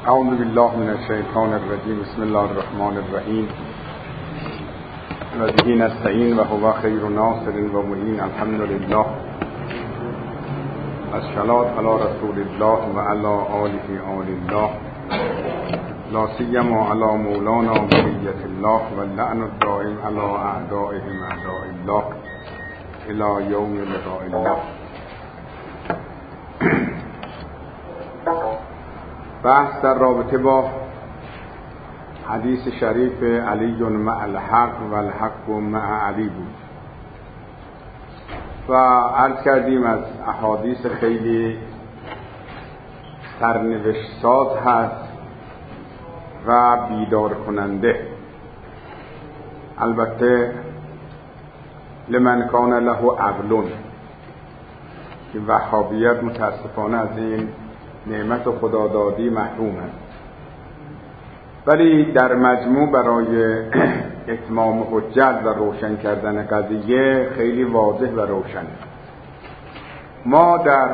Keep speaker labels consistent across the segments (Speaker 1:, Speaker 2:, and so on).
Speaker 1: اعوذ بالله من الشیطان الرجیم. بسم الله الرحمن الرحیم. و به نستعین و هو خیر ناصر و معین. الحمد لله. الصلاة علی رسول الله و علی آله آل الله، لا سیما علی مولانا بقیة الله و اللعن الدائم علی اعدائهم اعداء الله الی یوم لقاء الله. بحث در رابطه با حدیث شریف علی مع الحق و الحق مع علی بود و عرض کردیم از احادیث خیلی سرنوشت ساز هست و بیدار کننده. البته لمن کان له عقل، که وهابیت متاسفانه از این نعمت خدادادی محروم است، ولی در مجموع برای اتمام حجت و روشن کردن قضیه خیلی واضح و روشن. ما در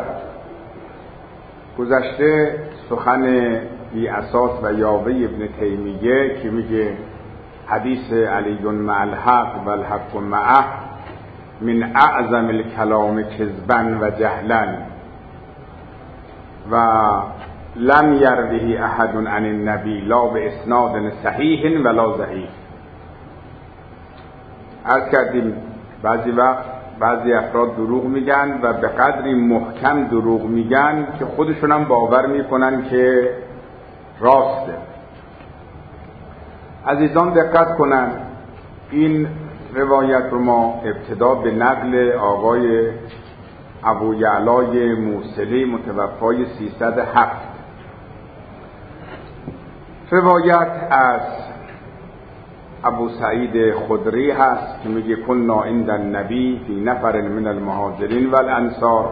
Speaker 1: گذشته سخن بی اساس و یاوه ابن تیمیه که میگه حدیث علی مع الحق و الحق معه من اعظم الکلام کذبا و جهلا و لم یروه احد عن النبی لا باسناد صحیح ولا ضعیف. عرض کردیم بعضی وقت بعضی افراد دروغ میگن و به قدری محکم دروغ میگن که خودشون هم باور میکنن که راسته. عزیزان دقت کنن، این روایت رو ما ابتدا به نقل آقای ابو یعلای موصلی متوفای 307 روایت از ابو سعید خدری هست که میگه کنا عند النبی فی نفر من المهاجرین والانصار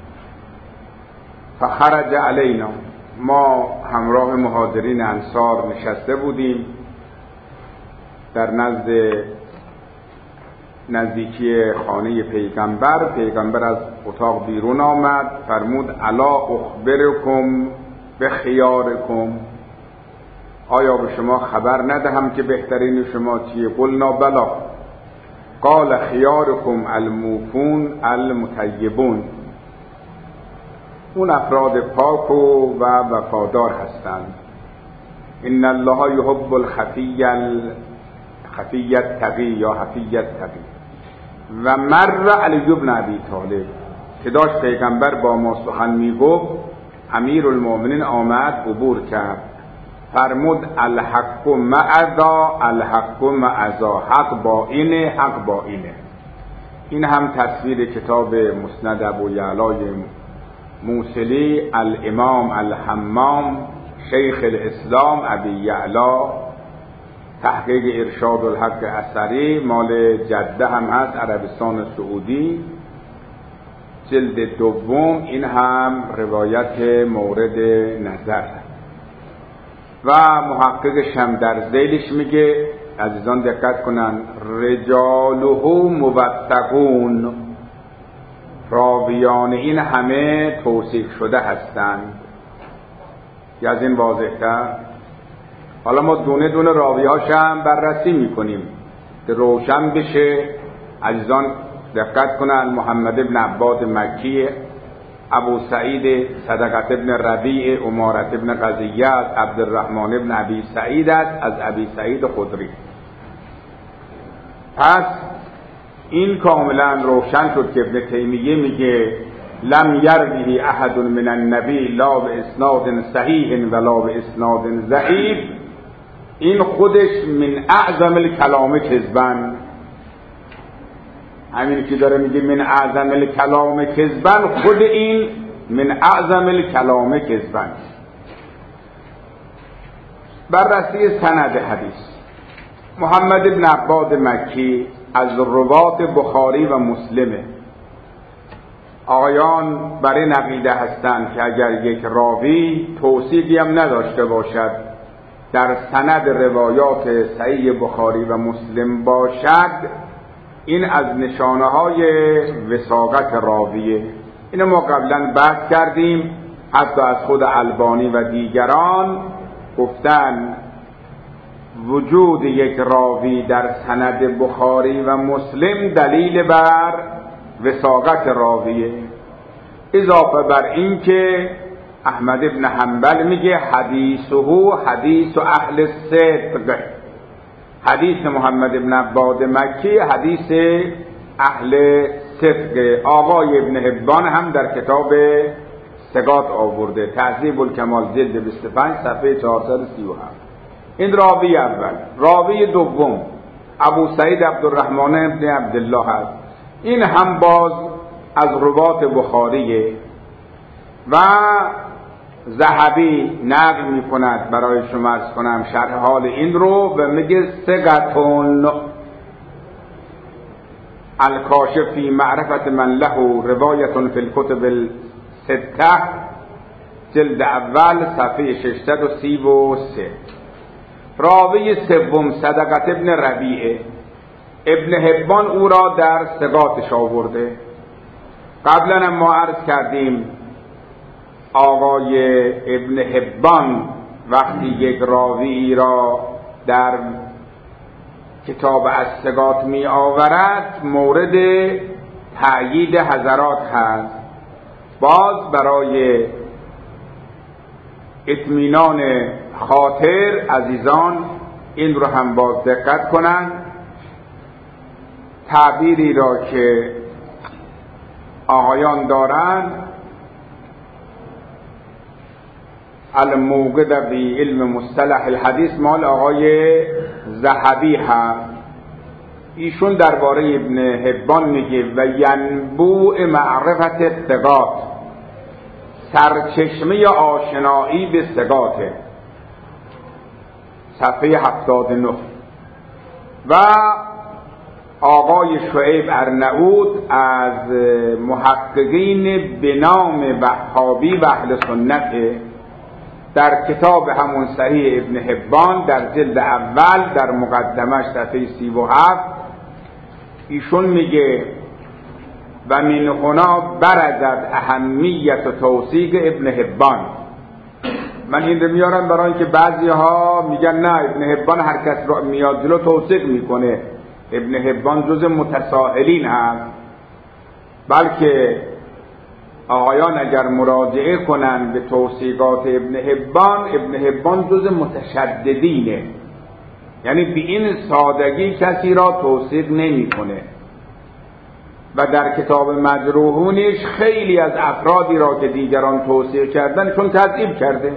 Speaker 1: فخرج علینا. ما همراه مهاجرین انصار نشسته بودیم در نزدیکی خانه پیغمبر از اتاق بیرون آمد، فرمود الا اخبرکم بخیارکم، آیا به شما خبر ندهم که بهترین شما چیه؟ قلنا بلا. قال خیارکم الموفون المطیبون، اون افراد پاک و وفادار هستند. ان الله یحب الخفی التقی یا خفی التقی. و مر علی بن ابی طالب، که داشت پیغمبر با ما سخن میگفت، امیرالمومنین آمد عبور کرد، فرمود الحق معذا الحق معذا، حق با اینه حق با اینه. این هم تصویر کتاب مسند ابو یعلای موصلی الامام الحمام شیخ الاسلام ابی یعلا، تحقیق ارشاد الحق اثری، مال جده هم هست، عربستان سعودی، جلد دوم. این هم روایت مورد نظر و محقق هم در ذیلش میگه، عزیزان دقت کنن، رجاله موثقون، راویان این همه توصیف شده هستند. که از این واضح‌تر؟ حالا ما دونه دونه راوی‌هاش هم بررسی میکنیم که روشن بشه. عزیزان دقت کنن، محمد ابن عباد مکی، ابو سعید صدقت ابن ربیع، عمارت ابن قضیه، عبدالرحمن ابن ابی سعید است از ابی سعید خدری. پس این کاملا روشن شد که ابن تیمیه میگه لم یروه احد من النبی لا باسناد صحیح ولا باسناد ضعیف. این خودش من اعظم الکلام کذبا، همین که داره میگه من اعظم الکلام کذبا، خود این من اعظم الکلام کذبا. بررسی سند حدیث. محمد ابن عباد مکی از روات بخاری و مسلمه. آقایان برای نقیده هستند که اگر یک راوی توصیفی هم نداشته باشد در سند روایات صحیح بخاری و مسلم باشد، این از نشانه های وثاقت راویه. اینو ما قبلا بحث کردیم، حتی از خود البانی و دیگران گفتن وجود یک راوی در سند بخاری و مسلم دلیل بر وثاقت راویه، اضافه بر این که احمد بن حنبل میگه حدیثه حدیث اهل صدق، حدیث محمد بن عباد مکی حدیث اهل صدق. آقای ابن حبان هم در کتاب ثقات آورده، تهذیب الکمال جلد 25 صفحه 437. این راوی اول. راوی دوم ابو سعید عبدالرحمن بن عبدالله است. این هم باز از روات بخاریه و ذهبی نقل می کند برای شما عرض کنم شرح حال این رو و میگه ثقتون الکاشف فی معرفت من له روایت فی الکتب السته جلد اول صفحه 633. راوی سوم صدقه ابن ربیعه، ابن حبان او را در ثقاتش آورده. قبلا هم ما عرض کردیم آقای ابن حبان وقتی یک راوی را در کتاب الثقات می آورد مورد تأیید حضرات هست. باز برای اطمینان خاطر عزیزان این رو هم باز دقت کنند. تعبیری را که آقایان دارند الموجد فی علم مصطلح الحدیث مال آقای ذهبی هست. ایشون درباره ابن حبان میگه و ینبوع معرفت الثقات، سرچشمه آشنایی به ثقاته، صفحه 79. و آقای شعیب ارناؤوط از محققین به نام وهابی و اهل سنت در کتاب همون صحیح ابن حبان در جلد اول در مقدمش صفحه 37 ایشون میگه و من هنا برزد اهمیت و توثیق ابن حبان. من این رو میارم برای اینکه بعضی ها میگن نه ابن حبان هر کس رو میاد جلو توثیق میکنه، ابن حبان جز متساهلین هست. بلکه آقایان اگر مراجعه کنن به توثیقات ابن حبان جز متشددینه، یعنی به این سادگی کسی را توثیق نمیکنه و در کتاب مجروحونش خیلی از افرادی را که دیگران توصیه کردن چون تضعیف کرده.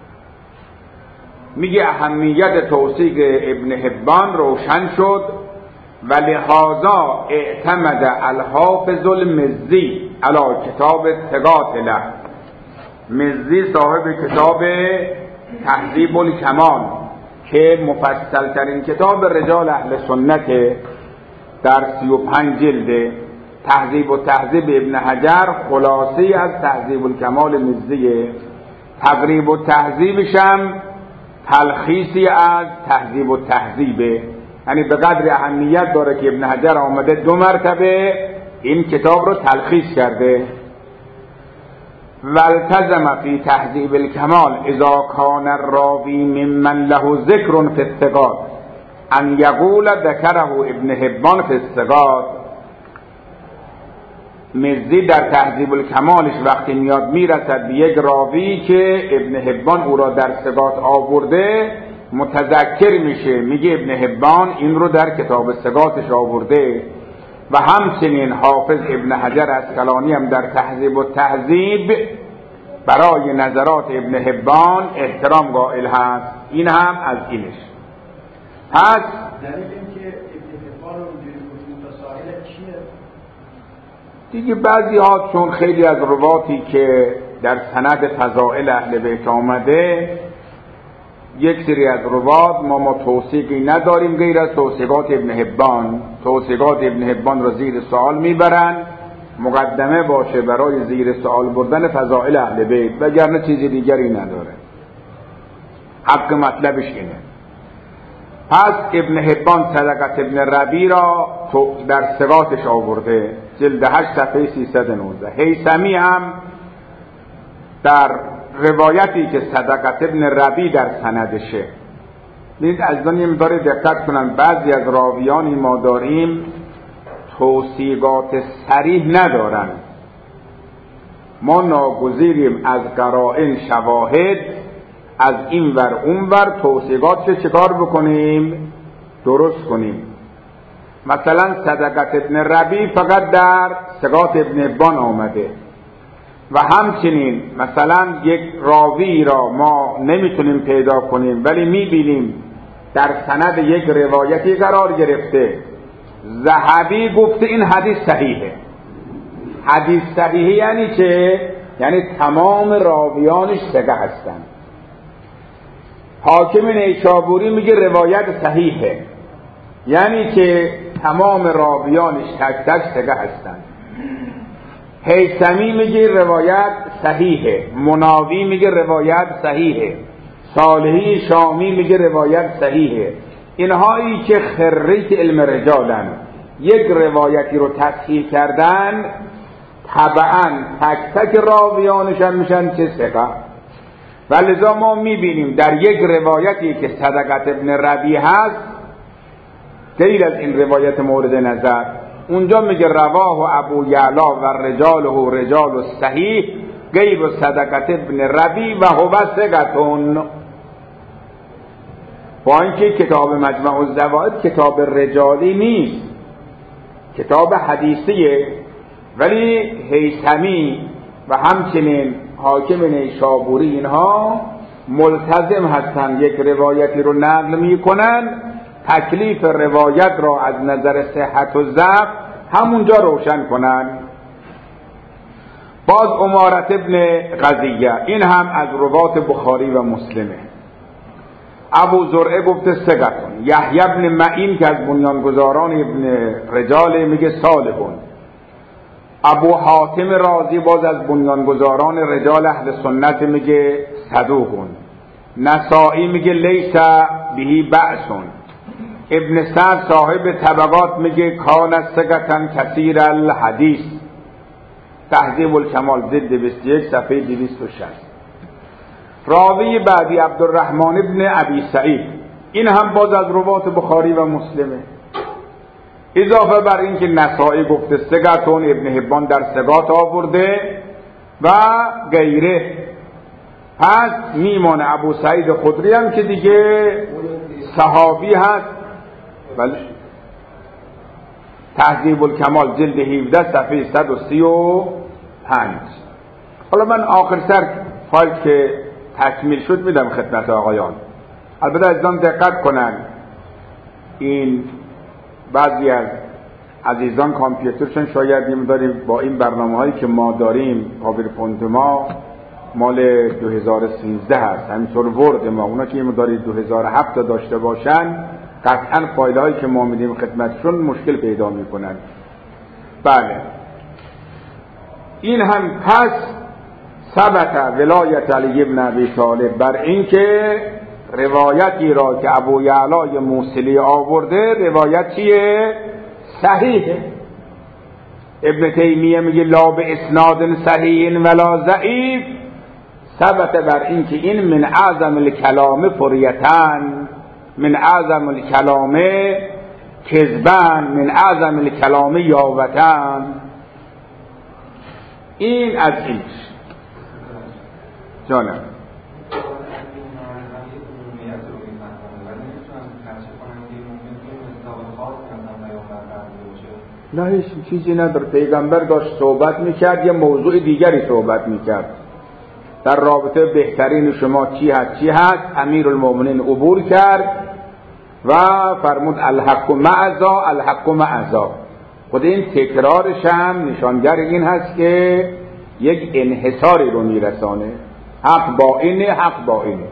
Speaker 1: میگه اهمیت توثیق ابن حبان روشن شد و لهذا اعتمد الحافظ المزی علی کتاب ثقات له. مزی صاحب کتاب تهذیب الکمال که مفصل ترین کتاب رجال اهل سنت در 35 جلده، تهذیب و تهذیب ابن حجر خلاصی از تهذیب الکمال مزیه، تقریب و تهذیبش هم تلخیصی از تهذیب و تهذیبه. یعنی به قدر اهمیت داره که ابن حجر آمده 2 مرتبه این کتاب رو تلخیص کرده. والتزم فی تهذیب الکمال اذا کان الراوی ممن له ذکر فی الثقات ان یقول ذکره ابن حبان فی الثقات. مزی در تهذیب الکمالش وقتی میاد میرسد به یک راوی که ابن حبان او را در ثقات آورده متذکر میشه، میگه ابن حبان این رو در کتاب ثقاتش آورده. و همچنین حافظ ابن حجر اسقلانی هم در تهذیب و تهذیب برای نظرات ابن حبان احترام قائل هست. این هم از اینش. پس
Speaker 2: دلیل اینکه ابن حبان رو اونجوری متساهل چیه؟
Speaker 1: دیگه بعضی ها چون خیلی از رواتی که در سند فضائل اهل بیت آمده یک سری از روات ما توثیقی نداریم غیر از توثیقات ابن حبان. توثیقات ابن حبان را زیر سوال میبرن، مقدمه باشه برای زیر سوال بردن فضائل اهل بیت، وگرنه چیزی دیگری نداره. حق مطلبش اینه. پس ابن حبان صدقه ابن ربیع را در ثقاتش آورده، جلد 8 صفحه 319. هیثمی هم در روایتی که صدقه ابن ربی در سندشه، ببینید از این مقدار دقت کنن، بعضی از راویانی ما داریم توصیقات صریح ندارن، ما ناگزیریم از قرائن شواهد از این ور اون ور توصیقاتش چکار بکنیم؟ درست کنیم. مثلا صدقه ابن ربی فقط در ثقات ابن حبان آمده و همچنین مثلا یک راوی را ما نمیتونیم پیدا کنیم ولی میبینیم در سند یک روایتی قرار گرفته، ذهبی گفته این حدیث صحیحه. حدیث صحیحه یعنی چه؟ یعنی تمام راویانش ثقه هستند. حاکم نیشابوری میگه روایت صحیحه، یعنی که تمام راویانش تک تک ثقه هستند. هیثمی میگه روایت صحیحه، مناوی میگه روایت صحیحه، صالحی شامی میگه روایت صحیحه. اینهایی که خریج علم رجالن یک روایتی رو تصحیح کردن، طبعا تک تک راویانش هم میشن چه ثقه. ولذا ما میبینیم در یک روایتی که صدقه ابن ربی هست، غیر از این روایت مورد نظر، اونجا میگه رواه ابو یعلا و رجاله رجال صحیح غیر صدقه ابن ربی و هو ثقتون. با اینکه کتاب مجمع الزوائد کتاب رجالی نیست، کتاب حدیثیه، ولی هیثمی و همچنین حاکم نیشابوری اینها ملتزم هستند یک روایتی رو نقل میکنن، تکلیف روایت را از نظر صحت و ضعف همونجا روشن کنن. باز امارت ابن قضیه، این هم از روات بخاری و مسلمه. ابو زرعه گفته ثقتون. یحیی ابن معین که از بنیانگذاران ابن رجال میگه صالحون. ابو حاتم رازی باز از بنیانگذاران رجال اهل سنت میگه صدوقون. نسائی میگه لیس بهی بأسون. ابن سعد صاحب طبقات میگه کان ثقتن کثیر الحدیث. تهذیب الکمال جلد 21 صفحه 260. راوی بعدی عبدالرحمن ابن ابی سعید، این هم باز از روات بخاری و مسلمه. اضافه بر این که نسائی گفته ثقتون، ابن حبان در ثقات آورده و غیره. پس میمانه ابو سعید خدری هم که دیگه صحابی هست. بله، تهذیب الکمال جلد 17 صفحه 135. حالا من آخر سر فایل که تکمیل شد میدم خدمت آقایان. البته ازدان دقت کنن، این بعضی از عزیزان کامپیوترشون شاید نمیداریم با این برنامه هایی که ما داریم، پاورپوینت ما مال 2013 هست، همینطور ورد ما، اونا که مداری 2007 داشته باشن قطعا فایل هایی که ما میدیم خدمتشون مشکل پیدا میکنن. بله، این هم پس ثبت ولایت علی ابن ابی طالب بر این که روایتی را که ابو یعلای موصلی آورده روایت چیه؟ صحیحه. ابن تیمیه میگه لا به اسناد صحیح ولا ضعیف، ثبت بر این که این من اعظم الکلام فریتن، من اعظم الکلام کذبن، من اعظم الکلام یاوتن. این از اینش جانم. نه هیچ چیزی نداره. پیغمبر داشت صحبت میکرد، یه موضوع دیگری صحبت میکرد در رابطه بهترین شما چی هست. امیرالمومنین عبور کرد و فرمود الحق معذا الحق معذا. خود این تکرارش هم نشانگر این هست که یک انحصاری رو میرسانه. حق با اینه، حق با اینه.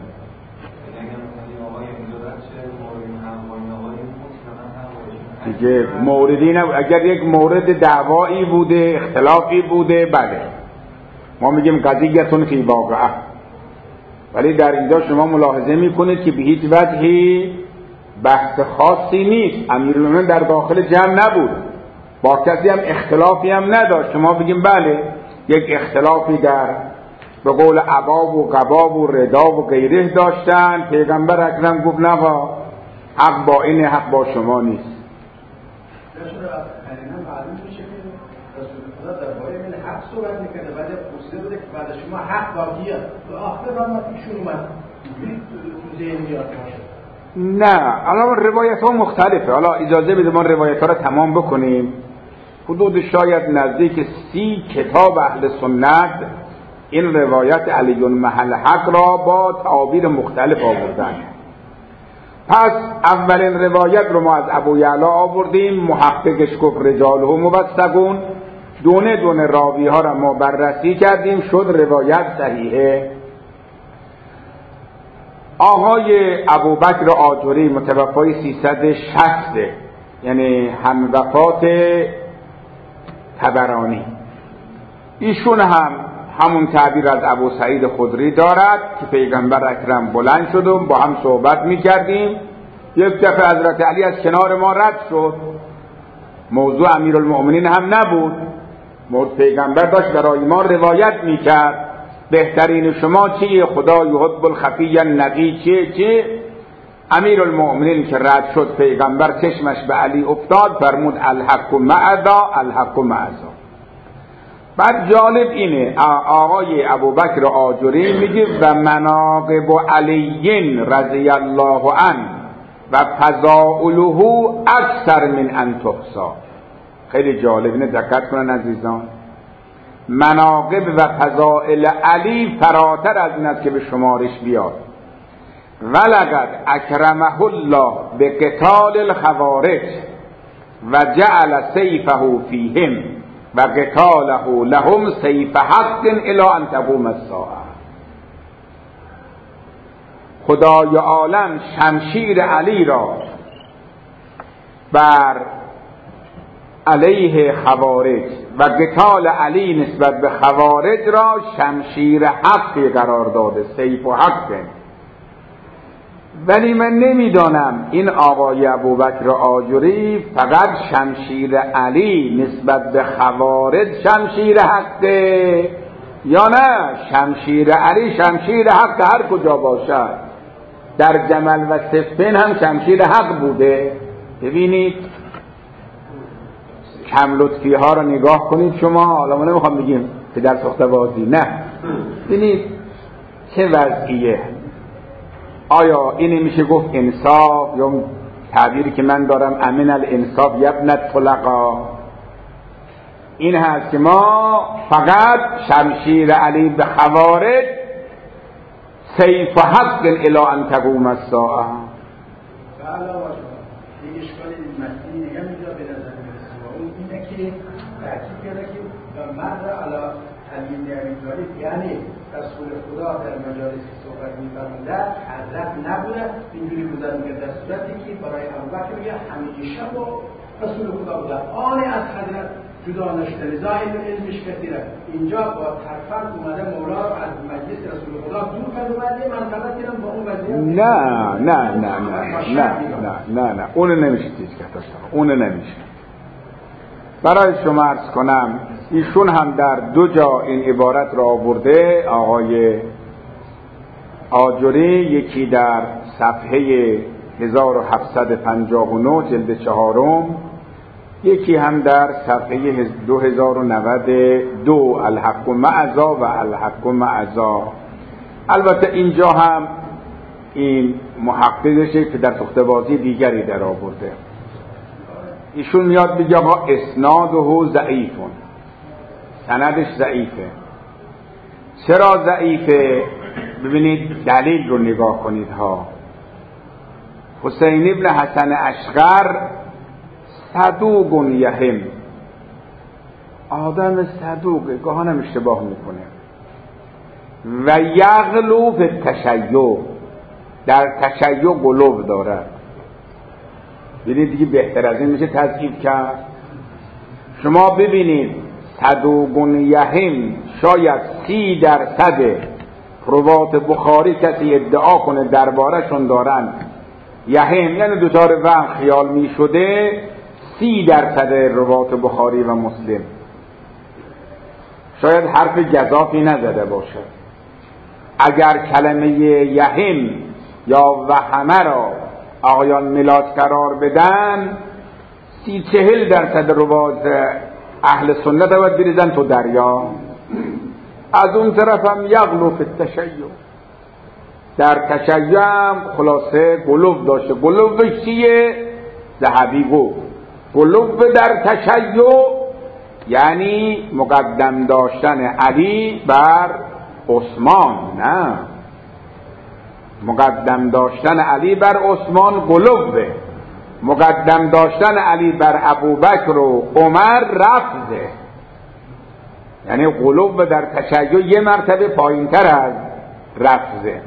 Speaker 1: دیگه موردی نه، اگر یک مورد دعوایی بوده، اختلافی بوده، بله ما میگیم قضیه‌تون فی واقعه، ولی در اینجا شما ملاحظه میکنید که به هیچ وجهی بحث خاصی نیست. امیرالمومنین در داخل جمع نبود، با کسی هم اختلافی هم نداشت شما بگیم بله یک اختلافی در به قول عباب و قباب و ردا و غیره داشتن. پیغمبر اکرم گفت نه با حق با این، حق با شما نیست.
Speaker 2: معلوم میشه که رسول خدا درباره من حق صحبت میکنه، بعد پرسیده بوده که بعد شما حق باقیه، تو آخر هم ایشون اومد تو ذهنیات باشه.
Speaker 1: نه حالا روایت ها مختلفه. حالا اجازه بده ما روایت ها رو تمام بکنیم. حدود شاید نزدیک 30 کتاب اهل سنت این روایت علی محل حق را با تعابیر مختلف آوردن. پس اولین روایت رو ما از ابو یعلا آوردیم، محققش گفت رجاله موثقون. دونه دونه راوی ها را ما بررسی کردیم، شد روایت صحیحه. آقای ابوبکر آجری متوفای 360، یعنی هم وفات طبرانی، ایشون هم همون تعبیر از ابو سعید خدری دارد که پیغمبر اکرم بلند شد و با هم صحبت میکردیم. یک دفعه حضرت علی از کنار ما رد شد. موضوع امیرالمؤمنین هم نبود، پیغمبر داشت برای ما روایت میکرد بهترین شما چیه، خدا یحب الخفی النقی چه. امیرالمؤمنین که رد شد پیغمبر چشمش به علی افتاد، فرمود الحق معذا الحق معذا. بعد جالب اینه آقای ابوبکر آجری میگه و مناقب علی رضی الله عنه و فضائله اکثر من ان تحصی. خیلی جالب اینه، دقت کنن عزیزان. مناقب و فضائل علی فراتر از این است که به شمارش بیاد. ولقد اکرمه الله به قتال الخوارج و جعل سیفه فیهم و قتاله لهم سیف حق الی ان تقوم الساعه. خدای عالم شمشیر علی را بر علیه خوارج و قتال علی نسبت به خوارج را شمشیر حقی قرار داده، سیف و حق. ولی من نمیدانم این آقای ابوبکر آجری فقط شمشیر علی نسبت به خوارج شمشیر حقه یا نه شمشیر علی شمشیر حق هر کجا باشد. در جمل و صفین هم شمشیر حق بوده. ببینید کم لطفی ها رو نگاه کنید شما. حالا ما نمیخوام بگیم که در سخته بازی، نه، ببینید چه وضعیه. آیا این میشه گفت انصاف، یا تعبیری که من دارم امن الانصاف یبنت طلقا، این هست که ما فقط شمشیر علی به خوارج سیف حق الی ان تقوم الساعه.
Speaker 2: یک اشکال متنی نگه می‌داره به نظر میرسه و اون اینه که تأکید کرده که مر علی علی بن ابی طالب، یعنی رسول خدا در مجالس صحبت می‌فرموده حضرت نبوده، اینجوری گذر می‌کرد، در صورتی که برای ابوبکر میگه همیشه با رسول خدا بوده، آن از حضرت جدا نشده، ظاهر علمش کثیره. اینجا با ترفند اومده مولا رو از مجلس رسول خدا دور کرد و بعد یه منطقه دیدم با اون وضعیت.
Speaker 1: نه اون نمیشه چیز کرد، اون نمیشه. برای شما عرض کنم ایشون هم در 2 جا این عبارت را آورده آقای آجری، یکی در صفحه 1759 جلد 4، یکی هم در صفحه 2092 الحق معذا و الحق معذا. البته اینجا هم این محققشه که در سخته‌بازی دیگری در آورده. ایشون میاد بگه آقا اسناده ضعیفون، سندش ضعیفه. چرا ضعیفه؟ ببینید دلیل رو نگاه کنید ها. حسین ابن حسن اشقر صدوق یهم، آدم صدوقه، گاهانم اشتباه میکنه. و یغلو فی التشیع، در تشیع غلو دارد. ببینید دیگه بهتر از این میشه تضعیف کرد. شما ببینید صدوق یهم شاید 30% روات بخاری کسی ادعا کنه درباره‌شون دارن یهم، یعنی دوچار وهم خیال می شده، 30% روات بخاری و مسلم. شاید حرف گزافی نزده باشه. اگر کلمه یهم یا وهمه را آقایان ملاک قرار بدن 30-40% رواز اهل سنت باید بریزن تو دریا. از اون طرف هم یغلو فی التشیع، در تشیع هم خلاصه قلوب داشته. قلوب چیه؟ ذهبی گفت قلوب در تشیع یعنی مقدم داشتن علی بر عثمان، نه مقدم داشتن علی بر عثمان قلوبه، مقدم داشتن علی بر ابوبکر و عمر رفضه. یعنی قلوب در تشیع یه مرتبه پایین تر از رفضه.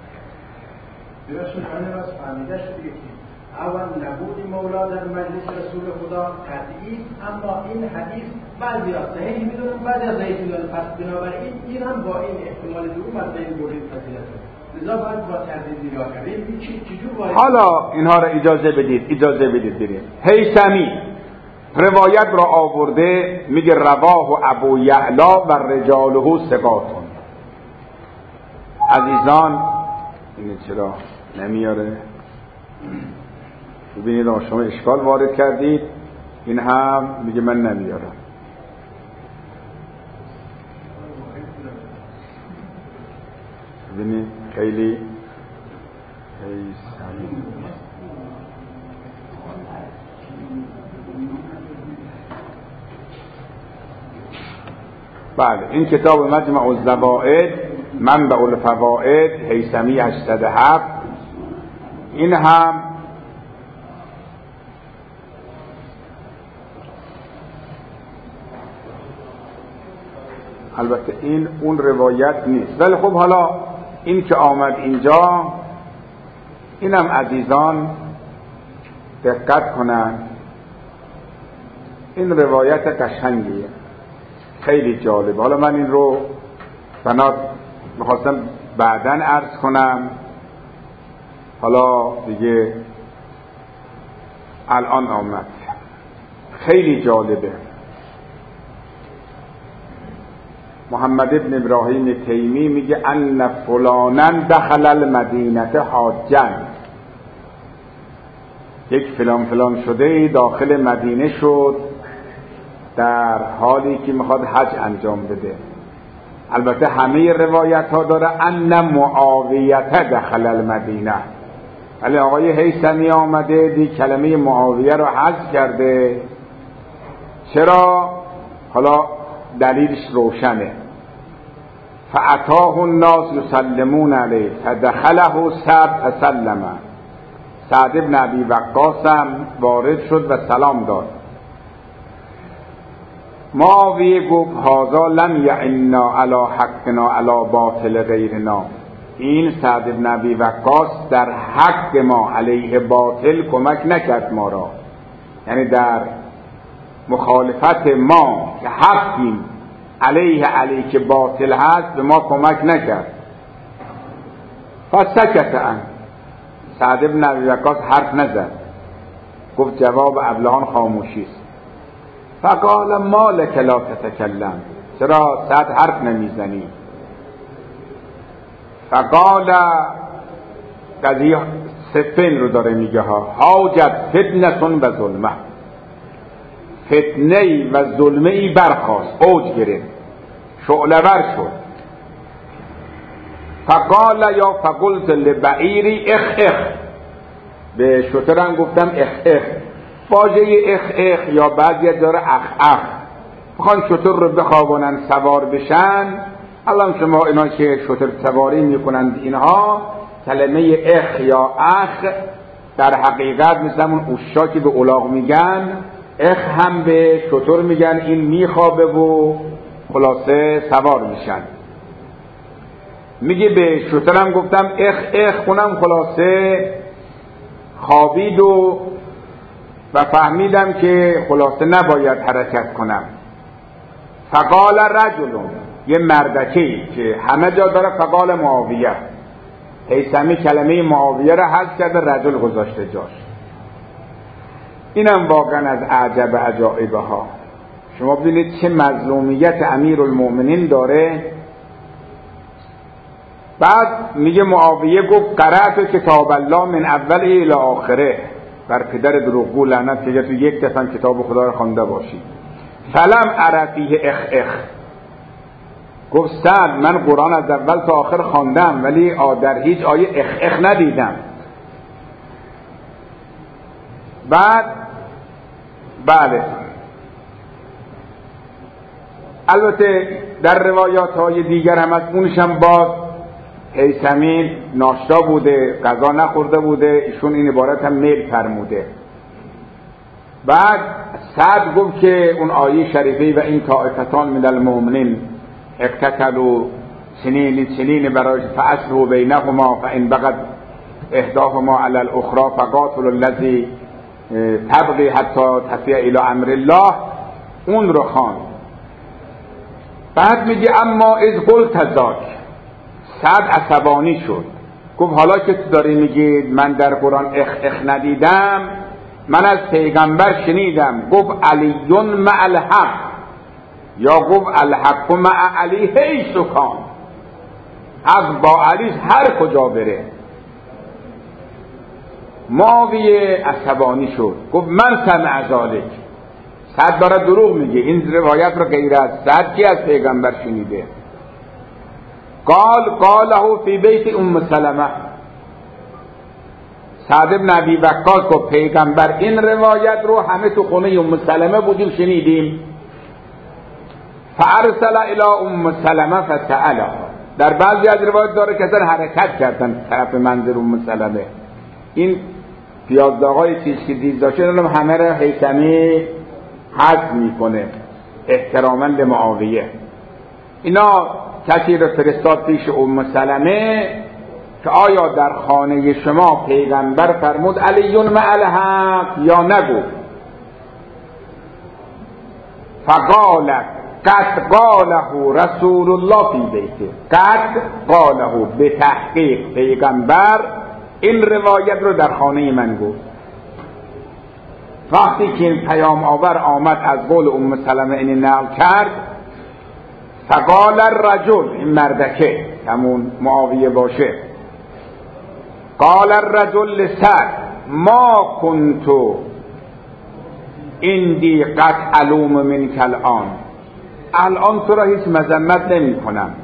Speaker 2: درشون همه باز فهمیده شده که اول نبود مولا در مجلس رسول خدا قطعی، اما این حدیث بعضی از صحیح میدونن بعضی از ضعیف میدونن، پس بنابراین این هم با این احتمال دوم از بین برید فضیلته، لذا باید با تردید نگاه کردیم.
Speaker 1: حالا اینها را اجازه بدید بریم. هیثمی روایت را آورده، میگه رواه ابو یعلا و رجاله ثقاتون. عزیزان این چرا نمیاره؟ ببینید شما اشکال وارد کردید، این هم میگه من نمیارم. ببینید خیلی بله، این کتاب مجمع الزوائد منبع الفوائد هیثمی 807. این هم البته این اون روایت نیست، ولی خب حالا این که آمد اینجا اینم عزیزان دقت کنن، این روایت قشنگیه، خیلی جالب. حالا من این رو بنات میخواستم بعدن عرض کنم، حالا دیگه الان آمد، خیلی جالبه. محمد ابن ابراهیم تیمی میگه ان فلانن دخل المدینه حاجا، یک فلان شده داخل مدینه شد در حالی که میخواد حج انجام بده. البته همه روایت ها داره ان معاویه دخل المدینه، ولی آقای هیثمی آمده دی کلمه معاویه رو حذف کرده. چرا؟ حالا دلیلش روشنه. فاتاه الناس یسلمون علیه فدخله سعد فسلم. سعد ابن ابی وقاص هم وارد شد و سلام داد. معاویه گفت هذا لم یعنا علی حقنا علی باطل غیرنا، این سعد ابن ابی وقاص در حق ما علیه باطل کمک نکرد ما را، یعنی در مخالفت ما که حقیم علیه که باطل هست به ما کمک نکرد. فسکت ان، سعد ابن ابی وقاص حرف نزد، گفت جواب ابلهان خاموشی است. فقال ما لک لا تتکلم، چرا سعد حرف نمیزنی؟ فقال قضیه سفین رو داره میگه ها، حاجت فتنتون و ظلمه، فتنه و ظلمه ای برخاست، اوج گرفت، شعله ور شد. فقال یا فقلت لبعیری اخ اخ، به شترم گفتم اخ اخ. واژه اخ اخ یا بعضی داره اخ اخ، میخوان شتر رو بخوابونن سوار بشن. الان شما اینا که شتر سواری میکنند اینها کلمه اخ یا اخ در حقیقت مثل همون اوشا که به الاغ میگن، اخ هم به شتر میگن، این میخوابه و خلاصه سوار میشن. میگه به شترم گفتم اخ اخ کنم، خلاصه خوابید و فهمیدم که خلاصه نباید حرکت کنم. فقال رجل، یه مردکی که همه جا داره فقال معاویه، هیثمی کلمه معاویه را حذف کرده، رجل گذاشته جاش. اینم واقعا از اعجب عجایبه ها. شما ببینید چه مظلومیت امیرالمومنین داره. بعد میگه معاویه گفت قرأت کتاب الله من اول الی آخره، بر پدر دروغگو لعنت که تو یک دفعه کتاب خدا رو خوانده باشی. فلم ارفیه اخ گفت سعد من قرآن از اول تا آخر خواندم ولی در هیچ آیه اخ ندیدم. بعد بله البته در روایات های دیگر هم از اونشم باز هیثمی ناشتا بوده، غذا نخورده بوده، ایشون این عبارت هم میل فرموده. بعد سعد گفت که اون آیه شریفه و این طائفتان من المؤمنین اقتتلوا سنین برای فاصلحوا بینهما فان بغت احداهما علی الاخرى فقاتلوا الذی تبغی حتی تفیء الی امر الله، اون رو خواند. بعد میگه اما اذ قلت ذاک، سعد عصبانی شد، گفت حالا که تو داری میگی من در قرآن اخ ندیدم، من از پیغمبر شنیدم گفت علی مع الحق، یا گفت الحق مع علی حیث کان، حق با علی هر کجا بره. معاویه عصبانی شد، گفت من سمع ذالک، سعد داره دروغ میگه، این روایت رو غیر از سعد کی از پیغمبر شنیده؟ قاله فی بیت ام سلمه، سعد بن ابی وقاص گفت پیغمبر این روایت رو همه تو خونه ام سلمه بودیم شنیدیم. فارسل الی ام سلمه فسألها، در بعضی از روایات داره که اصلا حرکت کردن طرف منزل ام سلمه. این پیازداغای چیز که دید داشته هم همه رو هیثمی حذف میکنه احتراما به معاویه. اینا کسی رو فرستاد پیش ام سلمه که آیا در خانه شما پیغمبر فرمود علی مع الحق یا نگو؟ فقالت قد قاله رسول الله فی بیته، قد قاله به تحقیق پیغمبر این روایت رو در خانه من گفت. وقتی که این پیام آور آمد از قول ام سلمه این نقل کرد، فقال الرجل، این مردکه همون معاویه باشه، قال الرجل لسعد ما كنت اندی قد علوم منک الان تو را هیچ مذمت نمی کنم.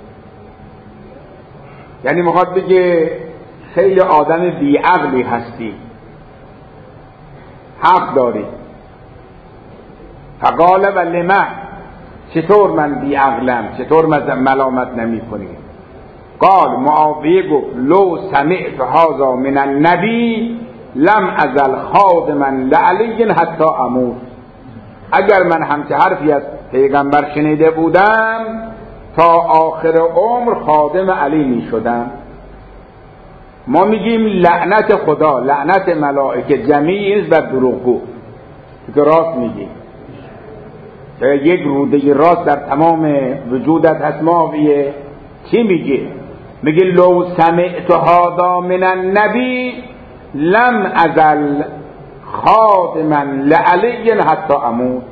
Speaker 1: یعنی میخواد بگه خیلی آدم بیعقلی هستی، حق داری. فقال و لمه، چطور من بیعقلم، چطور ملامت نمی کنی؟ قال معاویه گفت لو سمعت هذا من النبی لم ازل خادما لعلی حتی اموت، اگر من همچه حرفی از پیغمبر شنیده بودم تا آخر عمر خادم علی می شدم. ما میگیم لعنت خدا، لعنت ملائکه جمیعی نیست بر دروغگو که راست میگی. یک روده راست در تمام وجودت هست. معاویه چی میگه؟ میگه لو سمعت هذا من النبی لم ازل خادما لعلی حتی اموت.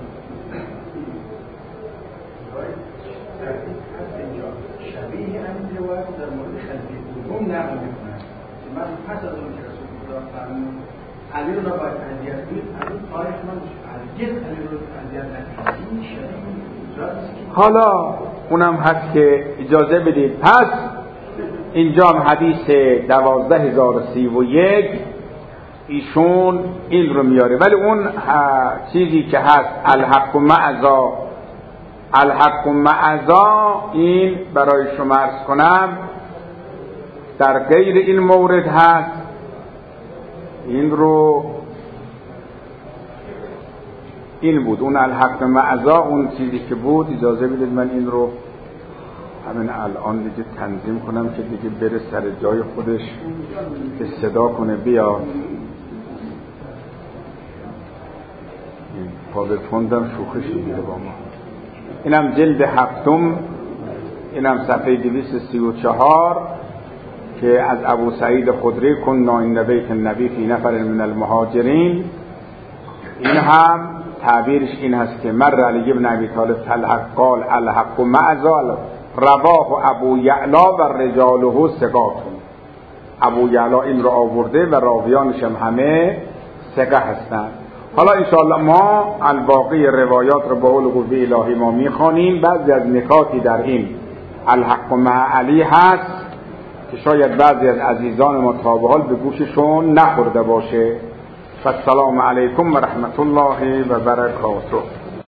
Speaker 2: شبیه همین روایت در مورد خلیفه دوم نقل میکنن که من پس از اون که رسول خدا فرمود علی رو باید اذیت کنید، از اون تاریخ من هرگز علی رو اذیت نکنید. این شبیه
Speaker 1: حالا اونم هست که اجازه بدید. پس اینجا هم حدیث 12031 ایشون این رو میاره، ولی اون چیزی که هست الحق معذا، الحق معذا، این برای شما عرض کنم در غیر این مورد هست. این رو این بود اون الحق معذا، اون چیزی که بود. اجازه بدید من این رو همین الان دیگه تنظیم کنم که دیگه بره سر جای خودش که صدا کنه بیا. پاورپوینتم شوخش میگیره با ما. اینم جلد 7، اینم صفحه 234 که از ابو سعید خدری کنا عند بیت النبی فی نفر من المهاجرین. این هم تعبیرش این هست که مر علی ابن ابی طالب الحق قال الحق معذا رواه ابو یعلا و رجاله ثقاتون. ابو یعلا این رو آورده و راویانش هم همه ثقه هستند. حالا انشاءالله ما الباقی روایات رو با قول قوه الهی ما میخوانیم. بعضی از نکاتی در این الحق مع علی هست که شاید بعضی از عزیزان ما تا به حال به گوششون نخورده باشه. فالسلام علیکم و رحمت الله و برکاته.